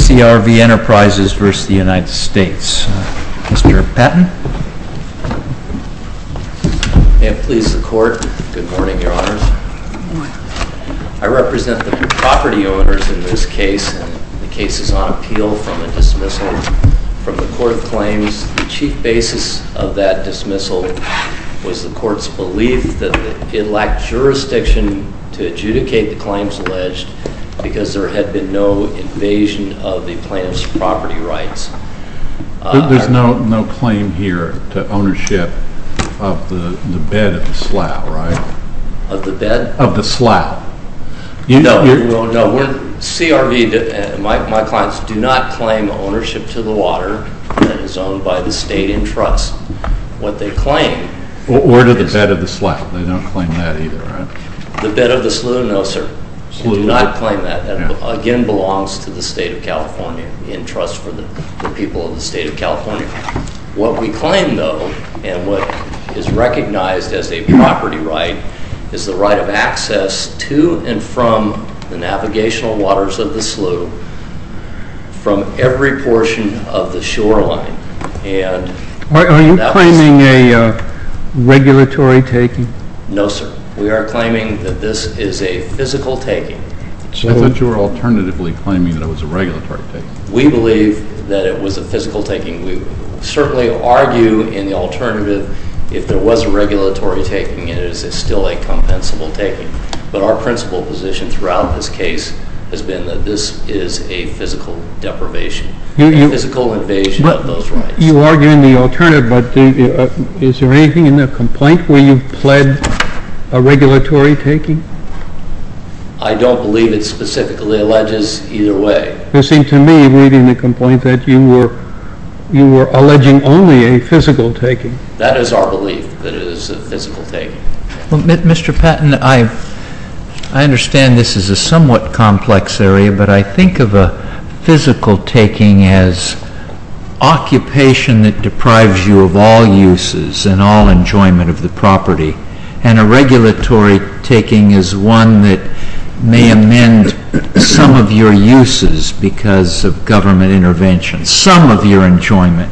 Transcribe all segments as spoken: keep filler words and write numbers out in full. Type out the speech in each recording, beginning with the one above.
C R V Enterprises versus the United States. Uh, Mister Patton? May it please the Court. Good morning, Your Honors. I represent the property owners in this case, and the case is on appeal from a dismissal from the Court of Claims. The chief basis of that dismissal was the Court's belief that it lacked jurisdiction to adjudicate the claims alleged because there had been no invasion of the plaintiff's property rights. Uh, There's no, no claim here to ownership of the, the bed of the slough, right? Of the bed? Of the slough. You, no, well, no. We're, C R V, uh, my, my clients do not claim ownership to the water that is owned by the state in trust. What they claim... Or, or to the bed of the slough. They don't claim that either, right? The bed of the slough, no, sir. Slough. We do not claim that. That, yeah. again, belongs to the state of California in trust for the, the people of the state of California. What we claim, though, and what is recognized as a property right is the right of access to and from the navigational waters of the slough from every portion of the shoreline. And Are, are you claiming was, a uh, regulatory taking? No, sir. We are claiming that this is a physical taking. So I thought you were alternatively claiming that it was a regulatory taking. We believe that it was a physical taking. We certainly argue in the alternative if there was a regulatory taking, it is still a compensable taking. But our principal position throughout this case has been that this is a physical deprivation, you, you, a physical invasion of those rights. You argue in the alternative, but do, uh, is there anything in the complaint where you've pled a regulatory taking? I don't believe it specifically alleges either way. It seemed to me, reading the complaint, that you were you were alleging only a physical taking. That is our belief, that it is a physical taking. Well, Mister Patton, I I understand this is a somewhat complex area, but I think of a physical taking as occupation that deprives you of all uses and all enjoyment of the property, and a regulatory taking is one that may amend some of your uses because of government intervention, some of your enjoyment.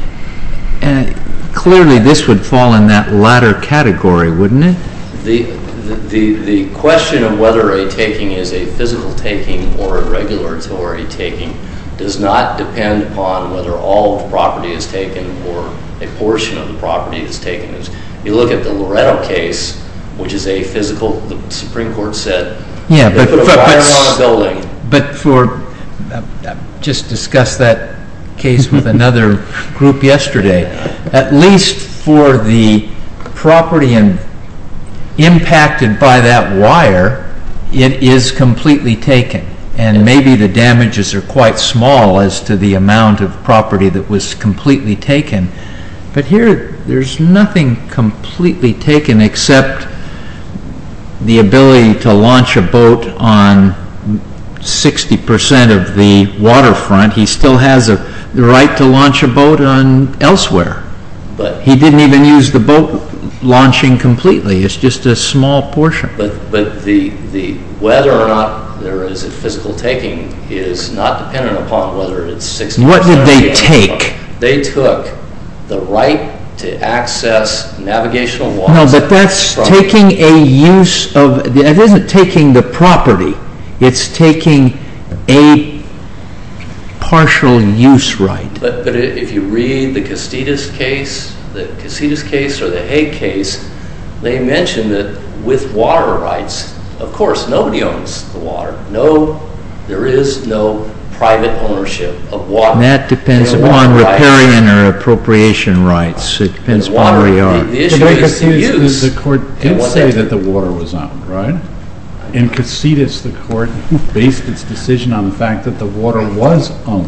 And clearly this would fall in that latter category, wouldn't it? The, the, the question of whether a taking is a physical taking or a regulatory taking does not depend upon whether all of the property is taken or a portion of the property is taken. As you look at the Loretto case, which is a physical, the Supreme Court said, yeah, they but, put a but, wire but, on a building. But for, uh, just discussed that case with another group yesterday, at least for the property and impacted by that wire, it is completely taken. And maybe the damages are quite small as to the amount of property that was completely taken. But here, there's nothing completely taken except the ability to launch a boat on sixty percent of the waterfront. He still has a, the right to launch a boat on elsewhere. But he didn't even use the boat launching completely. It's just a small portion. But but the the whether or not there is a physical taking is not dependent upon whether it's sixty percent. What did they take? They took the right to access navigational waters. No, but that's taking a use of, that isn't taking the property. It's taking a partial use right. But but if you read the Casitas case, the Casitas case or the Hague case, they mention that with water rights, of course, nobody owns the water. No, there is no private ownership of water. That depends upon riparian or appropriation rights. It depends upon where you are. The, the issue is the use. The court did say that the water was owned, right? In Casitas, the court based its decision on the fact that the water was owned.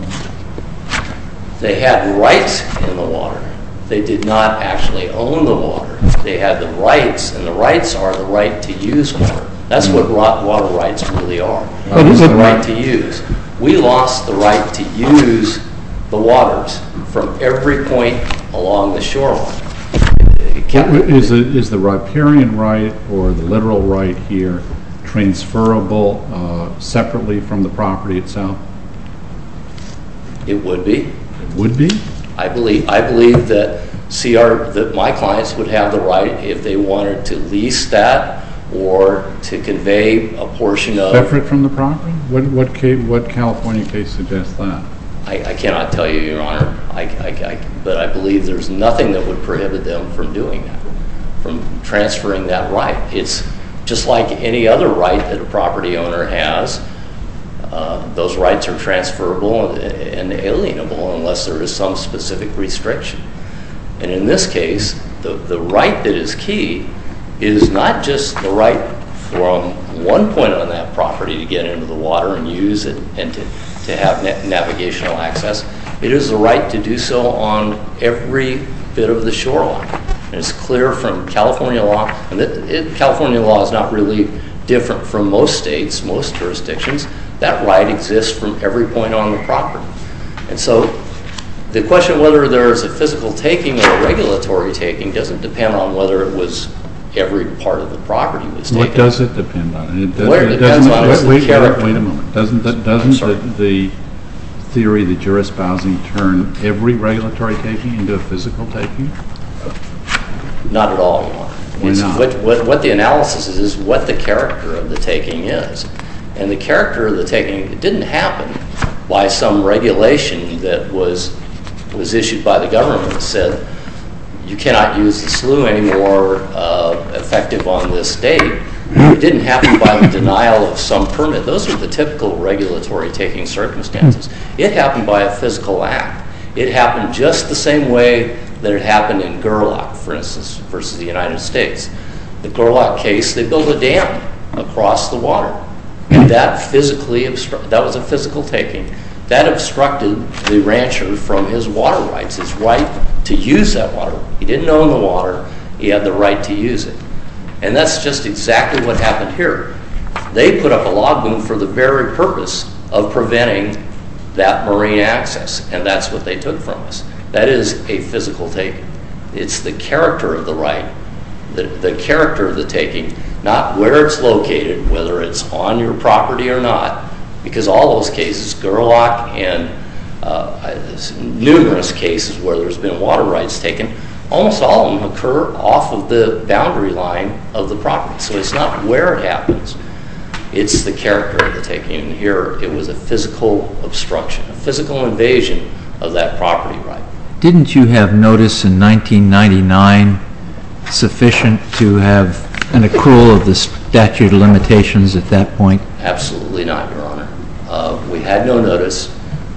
They had rights in the water. They did not actually own the water. They had the rights, and the rights are the right to use water. That's what water rights really are. It's the right to use. We lost the right to use the waters from every point along the shoreline. Is the, is the riparian right or the literal right here transferable uh, separately from the property itself? It would be. It would be? I believe, I believe that C R, that my clients would have the right, if they wanted to lease that or to convey a portion of... Separate from the property? What, what, ca- what California case suggests that? I, I cannot tell you, Your Honor, I, I, I, but I believe there's nothing that would prohibit them from doing that, from transferring that right. It's just like any other right that a property owner has. Uh, those rights are transferable and alienable unless there is some specific restriction. And in this case, the, the right that is key is not just the right from one point on that property to get into the water and use it and to, to have na- navigational access. It is the right to do so on every bit of the shoreline. And it's clear from California law, and it, it, California law is not really different from most states, most jurisdictions. That right exists from every point on the property. And so the question whether there is a physical taking or a regulatory taking doesn't depend on whether it was every part of the property was taken. What does it depend on? It, does, What it it depends doesn't, on is wait, the wait, character. Wait a moment. Doesn't, that, doesn't the, the theory that you're espousing turn every regulatory taking into a physical taking? Not at all, Your Honor. Why It's not? What, what, what the analysis is, is what the character of the taking is. And the character of the taking, it didn't happen by some regulation that was, was issued by the government that said, you cannot use the slough anymore uh, effective on this date. It didn't happen by the denial of some permit. Those are the typical regulatory taking circumstances. It happened by a physical act. It happened just the same way that it happened in Gerlach, for instance, versus the United States. The Gerlach case, they built a dam across the water. And that physically, obstru- that was a physical taking. That obstructed the rancher from his water rights, his right to use that water. He didn't own the water, he had the right to use it. And that's just exactly what happened here. They put up a log boom for the very purpose of preventing that marine access, and that's what they took from us. That is a physical taking. It's the character of the right, the, the character of the taking, not where it's located, whether it's on your property or not, because all those cases, Gerlach and uh, numerous cases where there's been water rights taken, almost all of them occur off of the boundary line of the property. So it's not where it happens, it's the character of the taking. And here it was a physical obstruction, a physical invasion of that property right. Didn't you have notice in nineteen ninety-nine sufficient to have an accrual of the statute of limitations at that point? Absolutely not, Your Honor. Uh, we had no notice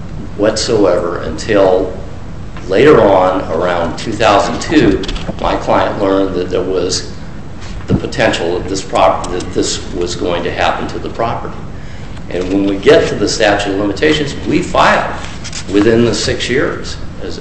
whatsoever until later on, around two thousand two, my client learned that there was the potential that this property, that this was going to happen to the property. And when we get to the statute of limitations, we filed within the six years. As,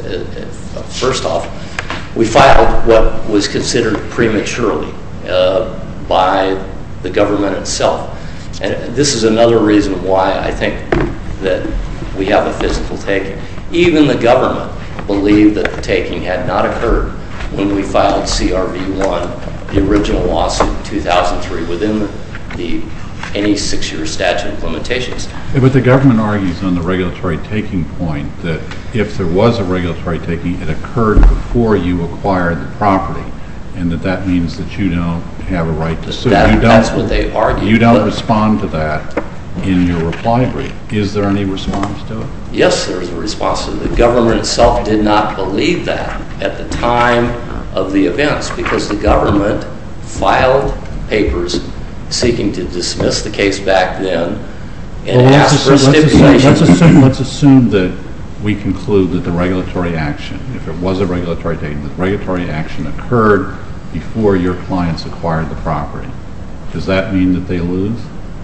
as, first off, we filed what was considered prematurely uh, by the government itself. And this is another reason why I think that we have a physical taking. Even the government believed that the taking had not occurred when we filed C R V one, the original lawsuit in two thousand three, within the, the any six-year statute of limitations. Yeah, but the government argues on the regulatory taking point that if there was a regulatory taking, it occurred before you acquired the property, and that that means that you don't have a right to sue. That, you don't, that's what they argue. You don't respond to that in your reply brief. Is there any response to it? Yes, there is a response to it. The government itself did not believe that at the time of the events because the government filed papers seeking to dismiss the case back then and Well, ask for a let's assume, stipulation. let's, assume, let's assume that we conclude that the regulatory action, if it was a regulatory taking, the regulatory action occurred before your clients acquired the property. Does that mean that they lose?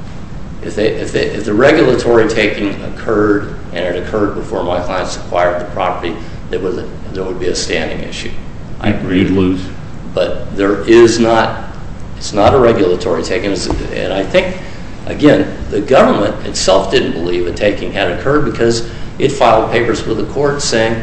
If, they, if, they, if the regulatory taking occurred and it occurred before my clients acquired the property, there would, there would be a standing issue. I agree. You'd lose. But there is not, it's not a regulatory taking. And I think, again, the government itself didn't believe a taking had occurred because it filed papers with the court saying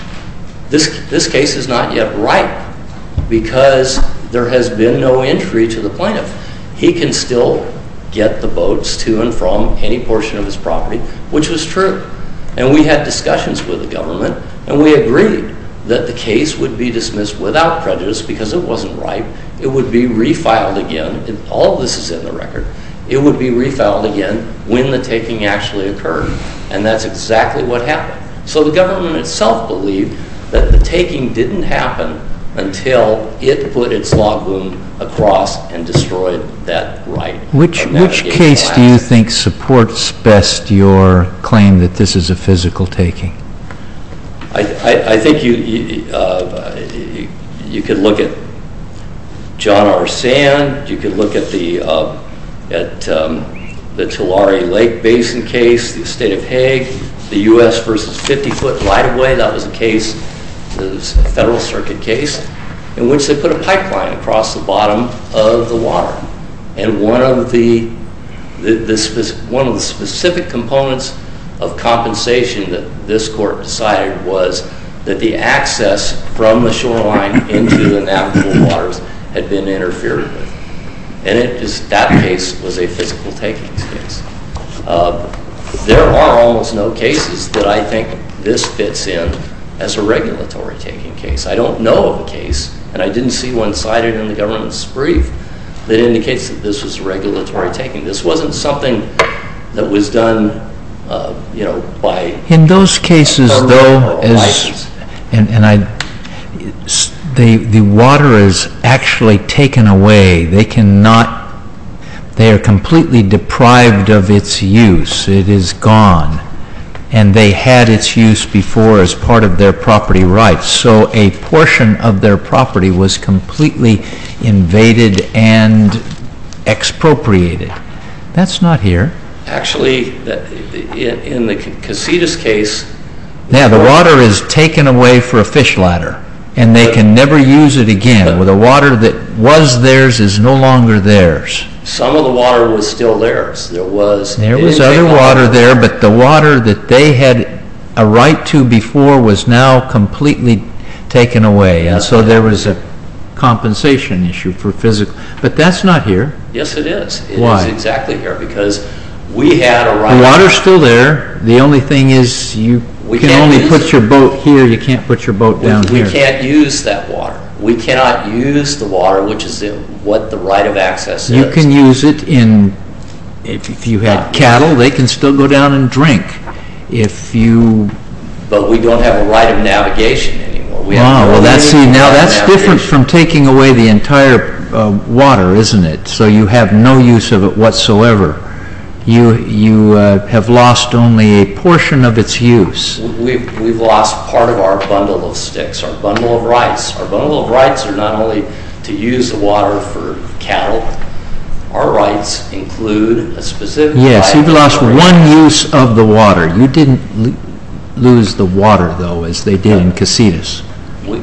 this, this case is not yet ripe because there has been no injury to the plaintiff. He can still get the boats to and from any portion of his property, which was true. And we had discussions with the government, and we agreed that the case would be dismissed without prejudice because it wasn't ripe. It would be refiled again. It, all of this is in the record. It would be refiled again when the taking actually occurred. And that's exactly what happened. So the government itself believed that the taking didn't happen until it put its log boom across and destroyed that right. Which, which case do you think supports best your claim that this is a physical taking? I, I, I think you, you, uh, you, you could look at John R. Sand. You could look at the, uh, at, um, the Tulare Lake Basin case, the State of Hague, the U S versus fifty-foot right-of-way. That was a case, it was a Federal Circuit case, in which they put a pipeline across the bottom of the water. And one of the, the, the one of the specific components of compensation that this court decided was that the access from the shoreline into the navigable waters had been interfered with. And it just, that case was a physical takings case. Uh, there are almost no cases that I think this fits in as a regulatory taking case. I don't know of a case, and I didn't see one cited in the government's brief, that indicates that this was a regulatory taking. This wasn't something that was done, uh, you know, by... In those cases, though, as, and, and I, the, the water is actually taken away. They cannot, they are completely deprived of its use. It is gone. And they had its use before as part of their property rights. So a portion of their property was completely invaded and expropriated. That's not here. Actually, in, in the Casitas case... Yeah, the water is taken away for a fish ladder, and they can never use it again. Well, the water that was theirs is no longer theirs. Some of the water was still theirs. There was... There was other water there, but the water that they had a right to before was now completely taken away. And so there was a compensation issue for physical... But that's not here. Yes, it is. It Why? is exactly here, because we had a right... The water's still there. The only thing is you We can can't only use put it. your boat here. You can't put your boat down we, here. We can't use that water. We cannot use the water, which is the, what the right of access is. You can use it in, if, if you had cattle, they can still go down and drink. If you... But we don't have a right of navigation anymore. We have Ah, no well, that's, see, now right of that's different navigation. from taking away the entire uh, water, isn't it? So you have no use of it whatsoever. You, you uh, have lost only a portion of its use. We've, we've lost part of our bundle of sticks, our bundle of rights. Our bundle of rights are not only to use the water for cattle. Our rights include a specific Yes, right you've lost for- one use of the water. You didn't lo- lose the water, though, as they did in Casitas. We,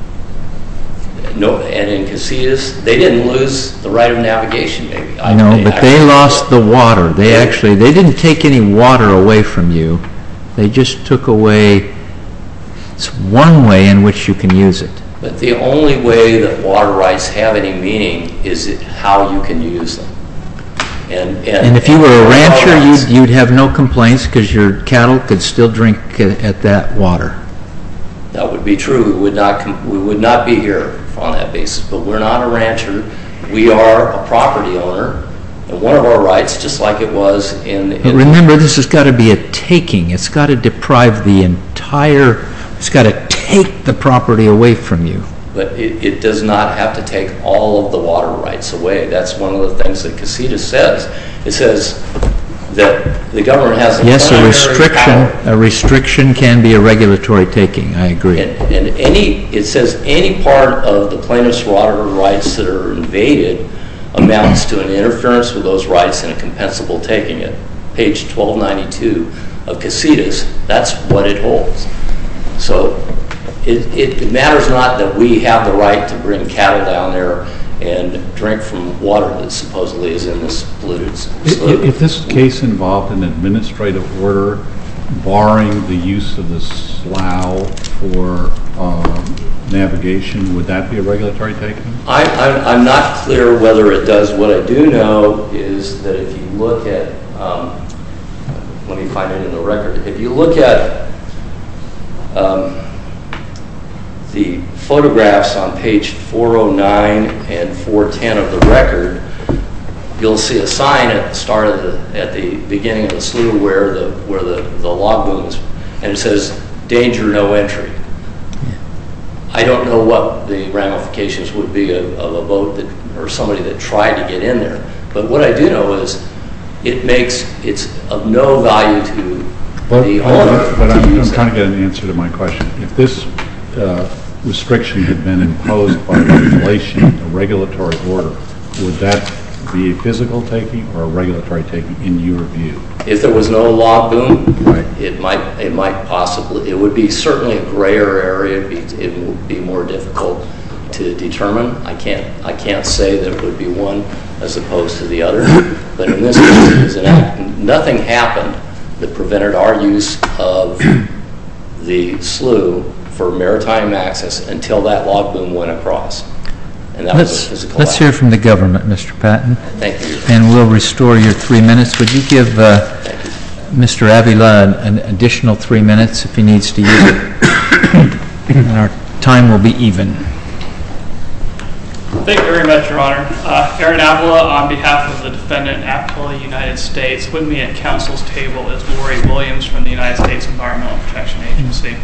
no, and in Casitas, they didn't lose the right of navigation, maybe. I- No, but they actually- lost the water. They actually, they didn't take any water away from you. They just took away, it's one way in which you can use it. But the only way that water rights have any meaning is it how you can use them. And, and, And if you were a and rancher, our rights- you'd, you'd have no complaints because your cattle could still drink at, at that water. That would be true. We would not, com- we would not be here on that basis. But we're not a rancher. We are a property owner. And one of our rights, just like it was in... But in remember, this has got to be a taking. It's got to deprive the entire, it's got to take the property away from you. But it, it does not have to take all of the water rights away. That's one of the things that Casitas says. It says that the government has a Yes, a primary restriction, power. a restriction can be a regulatory taking. I agree. And, and any, it says any part of the plaintiff's water rights that are invaded amounts to an interference with those rights and a compensable taking it. Page twelve ninety-two of Casitas, that's what it holds. So it, it, it matters not that we have the right to bring cattle down there and drink from water that supposedly is in this polluted If slough. if this case involved an administrative order barring the use of the slough for um, navigation, would that be a regulatory taking? I, I'm, I'm not clear whether it does. What I do know is that if you look at, um, let let me find it in the record. If you look at um, the photographs on page four oh nine and four ten of the record, you'll see a sign at the start of the, at the beginning of the slough where the where the, the log boom is, and it says danger, no entry. I don't know what the ramifications would be of, of a boat that, or somebody that tried to get in there, but what I do know is it makes, it's of no value to But, the I- owner. but to I'm, use I'm trying it. to get an answer to my question. If this uh, restriction had been imposed by regulation, a regulatory order, would that be a physical taking or a regulatory taking in your view? If there was no log boom, Right. it might it might possibly, it would be certainly a grayer area. It'd be, it would be more difficult to determine. I can't I can't say that it would be one as opposed to the other. But in this case, it was an act. Nothing happened that prevented our use of the slough for maritime access until that log boom went across. And that was a Let's, physical let's act. hear from the government, Mister Patton, Thank you. and we'll restore your three minutes. Would you give uh, Thank you. Mister Avila an an additional three minutes if he needs to use it? And our time will be even. Thank you very much, Your Honor. Uh, Aaron Avila on behalf of the defendant, Appalachia United States. With me at counsel's table is Lori Williams from the United States Environmental Protection Agency.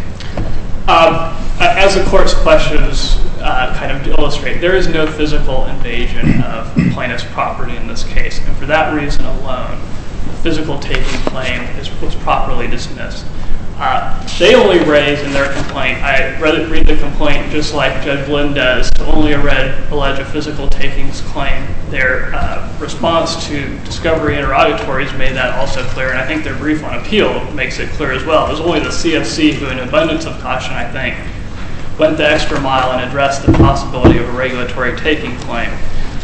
Um, as the court's questions uh, kind of illustrate, there is no physical invasion of the plaintiff's property in this case, and for that reason alone, the physical taking claim is, was properly dismissed. Uh, they only raise in their complaint, I read, read the complaint just like Judge Lynn does, to only read, allege a physical takings claim. Their uh, response to discovery interrogatories made that also clear, and I think their brief on appeal makes it clear as well. It was only the C F C who, in abundance of caution, I think, went the extra mile and addressed the possibility of a regulatory taking claim.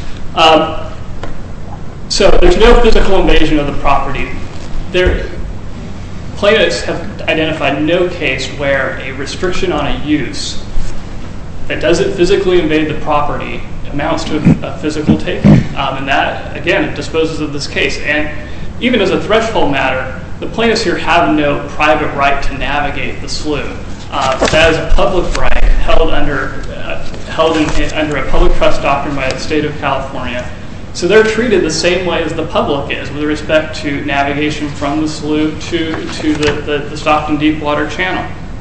Um, so there's no physical invasion of the property. There, plaintiffs have identified no case where a restriction on a use that doesn't physically invade the property amounts to a, a physical taking. Um, and that, again, disposes of this case. And even as a threshold matter, the plaintiffs here have no private right to navigate the slough. Uh, that is a public right held under uh, held in, in, under a public trust doctrine by the state of California. So they're treated the same way as the public is with respect to navigation from the slough to, to the, the, the Stockton Deepwater Channel.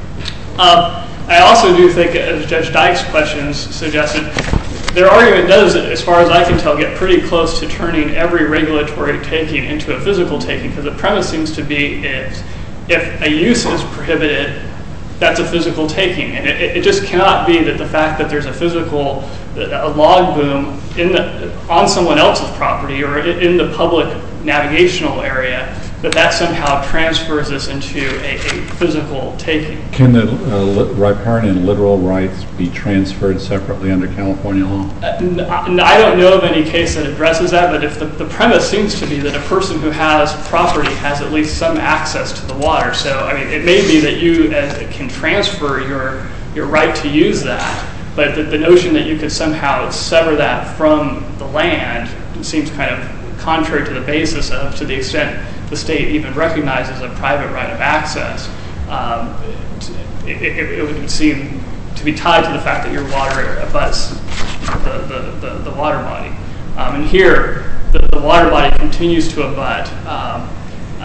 Um, I also do think, as Judge Dyke's questions suggested, their argument does, as far as I can tell, get pretty close to turning every regulatory taking into a physical taking, because the premise seems to be if, if a use is prohibited, that's a physical taking. And it, it just cannot be that the fact that there's a physical, a log boom in the, on someone else's property or in the public navigational area, that that somehow transfers this into a, a physical taking. Can the uh, riparian and literal rights be transferred separately under California law? Uh, n- I don't know of any case that addresses that, but if the, the premise seems to be that a person who has property has at least some access to the water. So, I mean, it may be that you as, can transfer your, your right to use that, but the, the notion that you could somehow sever that from the land seems kind of contrary to the basis of, to the extent the state even recognizes a private right of access. Um, it, it, it would seem to be tied to the fact that your water abuts the, the, the, the water body. Um, and here, the, the water body continues to abut um, uh,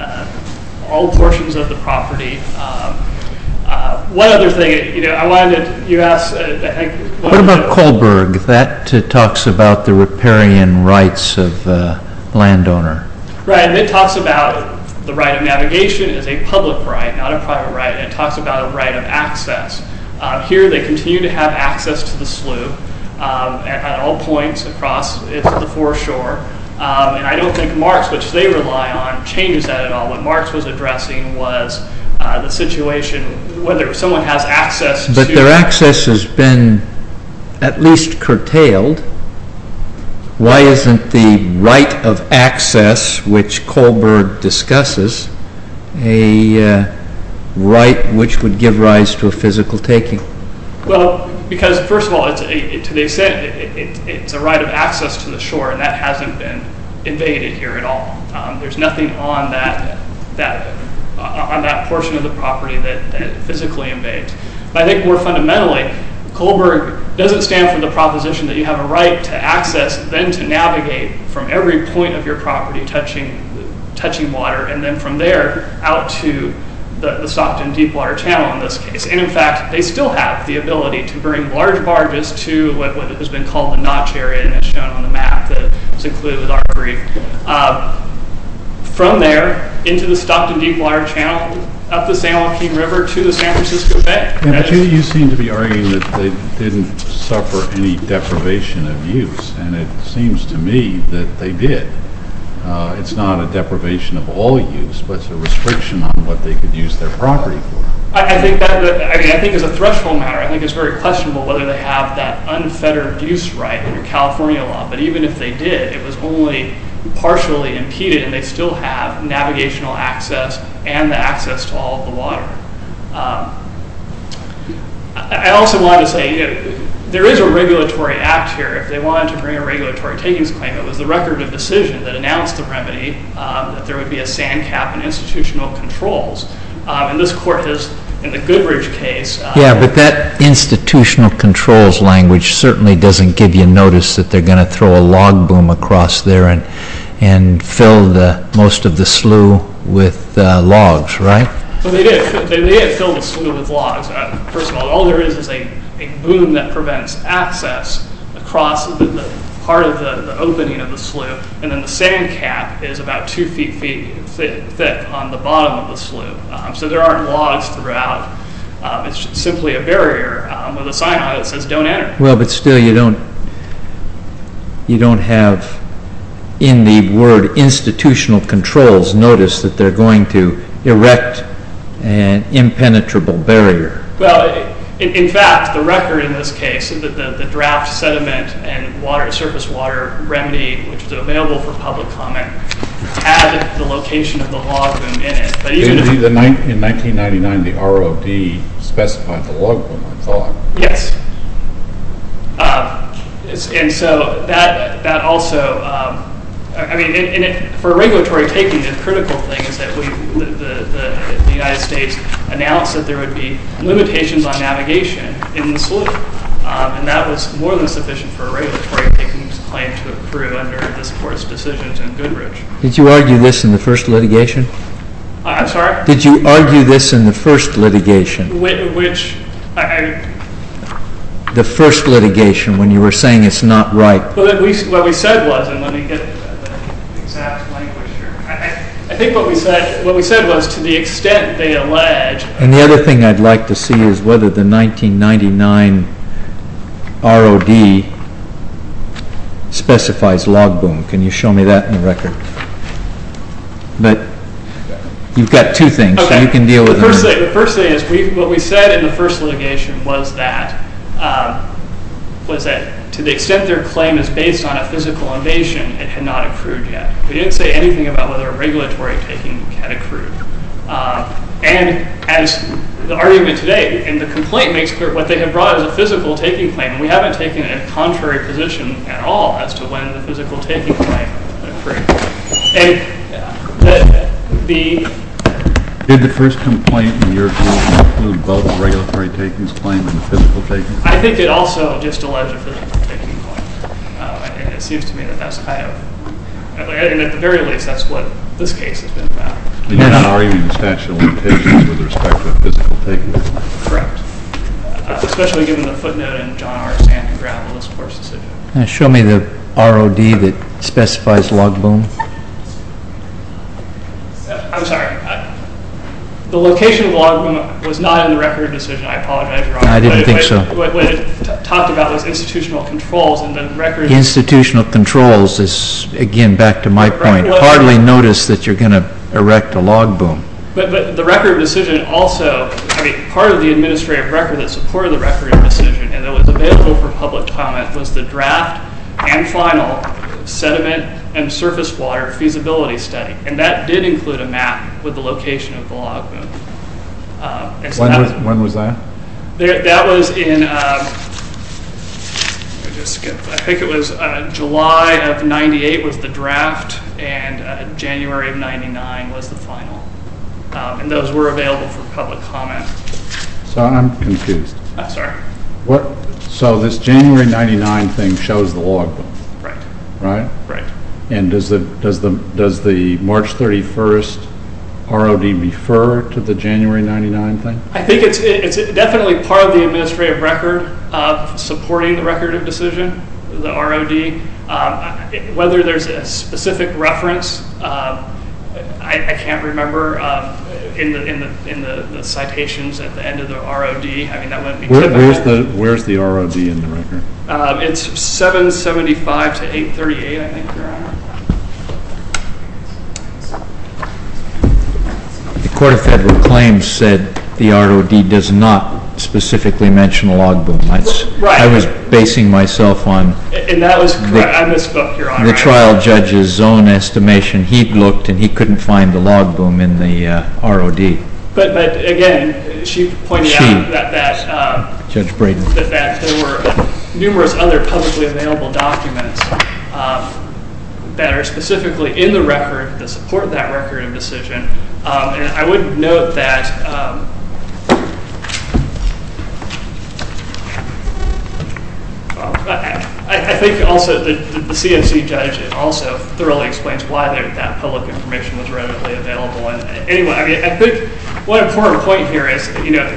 uh, all portions of the property. Um, uh, one other thing, you know, I wanted to, you asked, uh, I think... What about Kohlberg? That uh, talks about the riparian rights of uh, landowner. Right, and it talks about the right of navigation as a public right, not a private right, and it talks about a right of access. Uh, here they continue to have access to the slough um, at, at all points across its, the foreshore. Um, and I don't think Marks, which they rely on, changes that at all. What Marks was addressing was uh, the situation, whether someone has access But to... their access has been at least curtailed. Why isn't the right of access, which Kohlberg discusses, a uh, right which would give rise to a physical taking? Well, because first of all, it's a, it, to the extent it, it, it's a right of access to the shore, and that hasn't been invaded here at all. Um, there's nothing on that that uh, on that portion of the property that, that it physically invades. But I think more fundamentally, Kohlberg doesn't stand for the proposition that you have a right to access, then to navigate from every point of your property touching touching water, and then from there out to the, the Stockton Deepwater Channel in this case. And in fact, they still have the ability to bring large barges to what, what has been called the notch area, and it's shown on the map that is included with our brief. Uh, from there into the Stockton Deepwater Channel, up the San Joaquin River to the San Francisco Bay. Yeah, but you, you seem to be arguing that they didn't suffer any deprivation of use, and it seems to me that they did. Uh, it's not a deprivation of all use, but it's a restriction on what they could use their property for. I, I think that, that, I mean, I think as a threshold matter, I think it's very questionable whether they have that unfettered use right under California law, but even if they did, it was only partially impeded, and they still have navigational access and the access to all of the water. Um, I, I also wanted to say, you know, there is a regulatory act here. If they wanted to bring a regulatory takings claim, it was the record of decision that announced the remedy, um, that there would be a sand cap and institutional controls. Um, and this court has, in the Goodrich case... Uh, yeah, but that institutional controls language certainly doesn't give you notice that they're going to throw a log boom across there and, and fill the, most of the slough with uh, logs, right? Well, they did. They, they did fill the slough with logs. Uh, first of all, all there is is a a boom that prevents access across the, the part of the, the opening of the slough, and then the sand cap is about two feet, feet thick, thick on the bottom of the slough. Um, so there aren't logs throughout. Um, it's just simply a barrier um, with a sign on it that says "Don't enter." Well, but still, you don't you don't have in the word institutional controls notice that they're going to erect an impenetrable barrier. Well. It, In, in fact, the record in this case, the, the, the draft sediment and water, surface water remedy, which was available for public comment, had the location of the log boom in it. But even in, if, the, the, in nineteen ninety-nine, the R O D specified the log boom, I thought. Yes. Uh, and so that that also, um, I mean, in, in it, for regulatory taking, the critical thing is that we, the, the, the, the United States announced that there would be limitations on navigation in the slough. Um, and that was more than sufficient for a regulatory taking claim to accrue under this court's decisions in Goodrich. Did you argue this in the first litigation? Uh, I'm sorry? Did you argue this in the first litigation? Which, which I, I the first litigation, when you were saying it's not right. Well, we, what we said was, and let me get the exact language here. I, I think what we said, what we said was, to the extent they allege. And the other thing I'd like to see is whether the nineteen ninety-nine R O D specifies log boom. Can you show me that in the record? But you've got two things, okay. So you can deal with the first them. Thing, the first thing is, we, what we said in the first litigation was that, um, was that to the extent their claim is based on a physical invasion, it had not accrued yet. We didn't say anything about whether a regulatory taking had accrued. Uh, and as the argument today, and the complaint makes clear, what they have brought is a physical taking claim, and we haven't taken a contrary position at all as to when the physical taking claim accrued. And the, the Did the first complaint, in your view, include both the regulatory takings claim and the physical takings? I think it also just alleged a physical taking claim. Uh, and it seems to me that that's kind of, and at the very least, that's what this case has been about. But you're not arguing the statute of limitations with respect to a physical taking claim? Correct. Uh, especially given the footnote in John R. Sand and Gravel, this court's decision. Now show me the R O D that specifies log boom. Uh, I'm sorry. I, The location of the log boom was not in the record decision. I apologize, Your Honor. I didn't what think it, so. What, what it t- talked about was institutional controls, and the record... Institutional controls is, again, back to my Right, point, well, hardly notice that you're going to erect a log boom. But, but the record decision also, I mean, part of the administrative record that supported the record decision and that was available for public comment was the draft and final sediment and surface water feasibility study. And that did include a map with the location of the log boom. Uh, and so when, that was, when was that? There, that was in, um, let me just skip, I think it was uh, July of ninety-eight was the draft, and uh, January of ninety-nine was the final. Um, and those were available for public comment. So I'm confused. I'm sorry. What, so this January ninety-nine thing shows the logbook, Right. right? Right. And does the, does the, does the March thirty-first R O D refer to the January ninety-nine thing? I think it's it's definitely part of the administrative record uh, supporting the record of decision, the R O D. Um, whether there's a specific reference, um, I, I can't remember um, in the in the in the, the citations at the end of the R O D. I mean, that wouldn't be Where, typical. where's the where's the R O D in the record? Um, it's seven seventy-five to eight thirty-eight, I think, Your Honor. The Court of Federal Claims said the R O D does not specifically mention a log boom. That's, Right. I was basing myself on And that was correct. I misspoke, Your Honor. the trial judge's own estimation. He'd looked and he couldn't find the log boom in the uh, R O D. But but again, she pointed She. out that that. Um, Judge Braden. that, that there were numerous other publicly available documents um, that are specifically in the record that support that record of decision. Um, and I would note that um, well, I, I, I think also the, the, the C F C judge also thoroughly explains why there, that public information was readily available. And anyway, I mean, I think one important point here is, you know,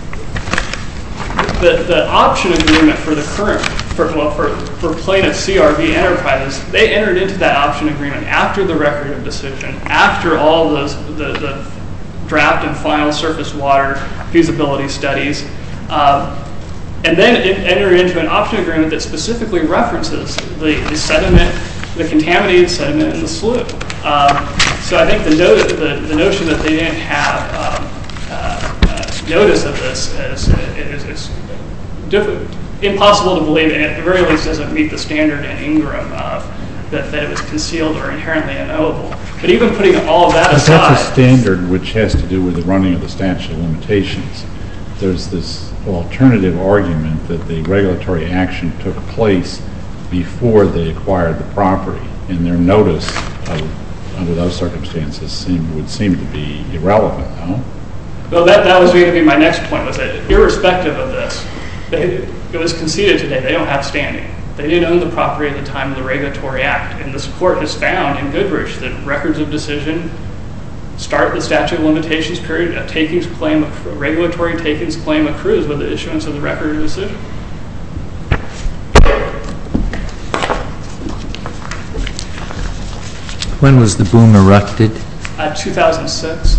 The, the option agreement for the current, for, well, for, for plaintiff C R V Enterprises, they entered into that option agreement after the record of decision, after all those, the, the draft and final surface water feasibility studies, um, and then it entered into an option agreement that specifically references the, the sediment, the contaminated sediment in the slough. Um, so I think the, no, the, the notion that they didn't have um, uh, uh, notice of this is, is, is Difficult, impossible to believe, and at the very least doesn't meet the standard in Ingram of that, that it was concealed or inherently unknowable. But even putting all of that But aside, that's a standard which has to do with the running of the statute of limitations. There's this alternative argument that the regulatory action took place before they acquired the property, and their notice of, under those circumstances seem, would seem to be irrelevant, no? well, that, that was going to be my next point, was that irrespective of this, They, it was conceded today, they don't have standing. They didn't own the property at the time of the Regulatory Act. And this court has found in Goodrich that records of decision start the statute of limitations period, a takings claim, a regulatory takings claim accrues with the issuance of the record of decision. When was the boom erected? Uh, two thousand six.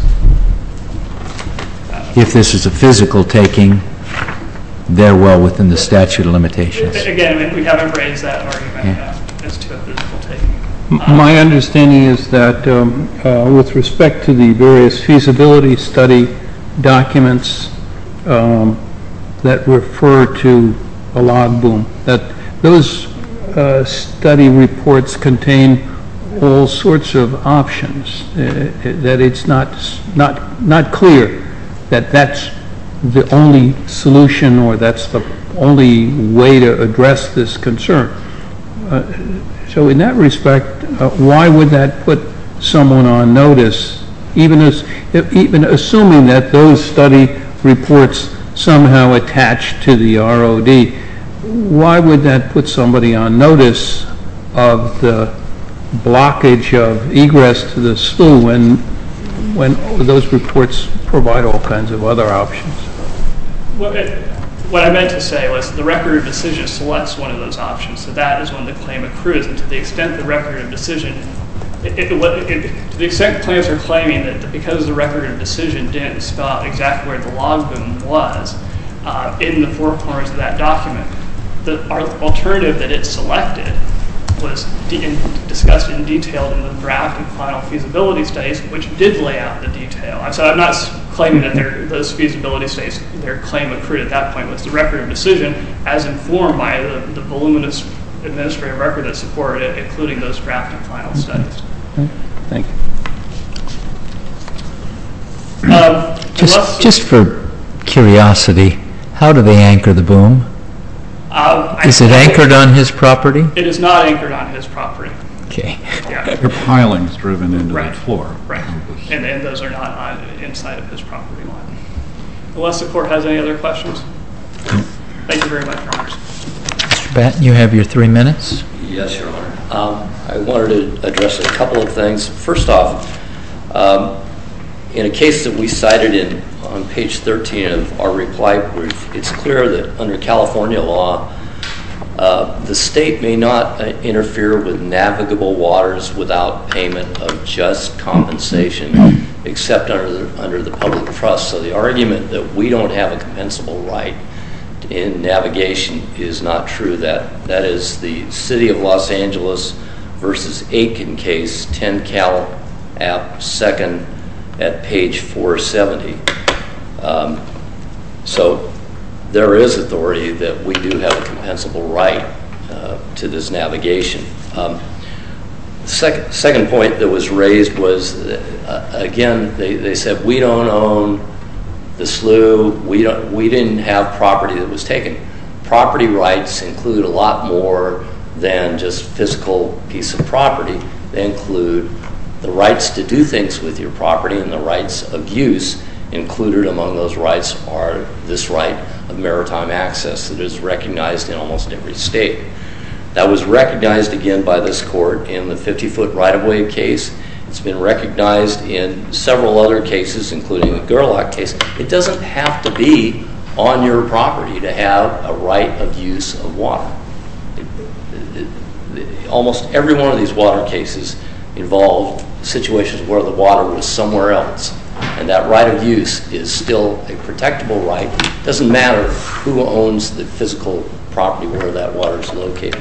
If this is a physical taking, they're well within the statute of limitations. Again, I mean, we haven't raised that argument Yeah. uh, as to a physical taking. M- My understanding is that um, uh, with respect to the various feasibility study documents um, that refer to a log boom, that those uh, study reports contain all sorts of options, uh, that it's not, not, not clear that that's the only solution or that's the only way to address this concern. Uh, so in that respect, uh, why would that put someone on notice, even as, even assuming that those study reports somehow attach to the R O D, why would that put somebody on notice of the blockage of egress to the slough when, when those reports provide all kinds of other options? What, it, what I meant to say was the record of decision selects one of those options, so that is when the claim accrues. And to the extent the record of decision, it, it, it, to the extent claims are claiming that because the record of decision didn't spell out exactly where the log boom was uh, in the four corners of that document, the alternative that it selected was de in, discussed in detail in the draft and final feasibility studies, which did lay out the detail. So I'm not claiming that those feasibility studies, their claim accrued at that point was the record of decision as informed by the, the voluminous administrative record that supported it, including those draft and final studies. Thank you. Um, Just, unless- just for curiosity, how do they anchor the boom? uh, I- Is it anchored on his property? It is not anchored on his property. Okay. Yeah. There are pilings driven into Right. the floor. Right. And, and those are not on, in, same side of his property line. Unless the court has any other questions. Thank you very much, Your Honors. Mister Batten, you have your three minutes. Yes, Your Honor. Um, I wanted to address a couple of things. First off, um, in a case that we cited in on page thirteen of our reply brief, it's clear that under California law, uh, the state may not uh, interfere with navigable waters without payment of just compensation, except under the, under the public trust. So the argument that we don't have a compensable right in navigation is not true. That that is the City of Los Angeles versus Aiken case, ten Cal App second at page four seventy. Um, so there is authority that we do have a compensable right uh, to this navigation. Um, second, second point that was raised was, uh, again, they, they said we don't own the slough, we, don't, we didn't have property that was taken. Property rights include a lot more than just physical piece of property. They include the rights to do things with your property, and the rights of use. Included among those rights are this right of maritime access that is recognized in almost every state. That was recognized again by this court in the fifty-foot right-of-way case. It's been recognized in several other cases, including the Gerlach case. It doesn't have to be on your property to have a right of use of water. It, it, it, almost every one of these water cases involved situations where the water was somewhere else. And that right of use is still a protectable right. It doesn't matter who owns the physical property where that water is located.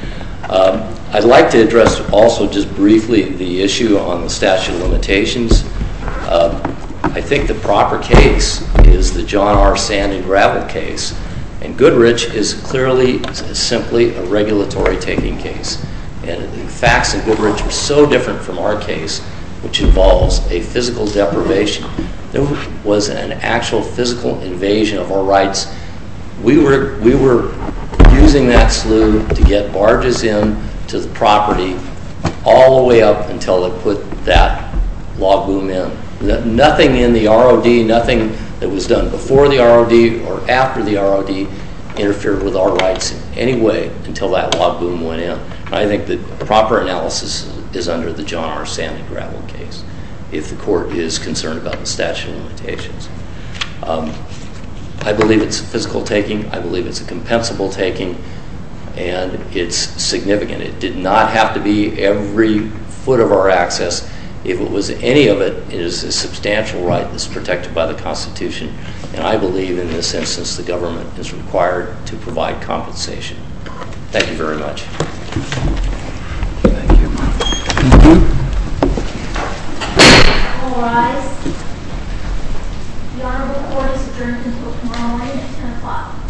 Um, I'd like to address also just briefly the issue on the statute of limitations. Uh, I think the proper case is the John R. Sand and Gravel case. And Goodrich is clearly simply a regulatory taking case. And the facts in Goodrich are so different from our case, which involves a physical deprivation. There was an actual physical invasion of our rights. We were, we were using that slough to get barges in to the property all the way up until they put that log boom in. Nothing in the R O D, nothing that was done before the R O D or after the R O D interfered with our rights in any way until that log boom went in. I think the proper analysis is under the John R. Sand and Gravel case, if the court is concerned about the statute of limitations. Um, I believe it's a physical taking. I believe it's a compensable taking, and it's significant. It did not have to be every foot of our access. If it was any of it, it is a substantial right that's protected by the Constitution, and I believe in this instance the government is required to provide compensation. Thank you very much. Thank you. Thank you. All rise. The Honorable Court is adjourned until tomorrow morning at ten o'clock.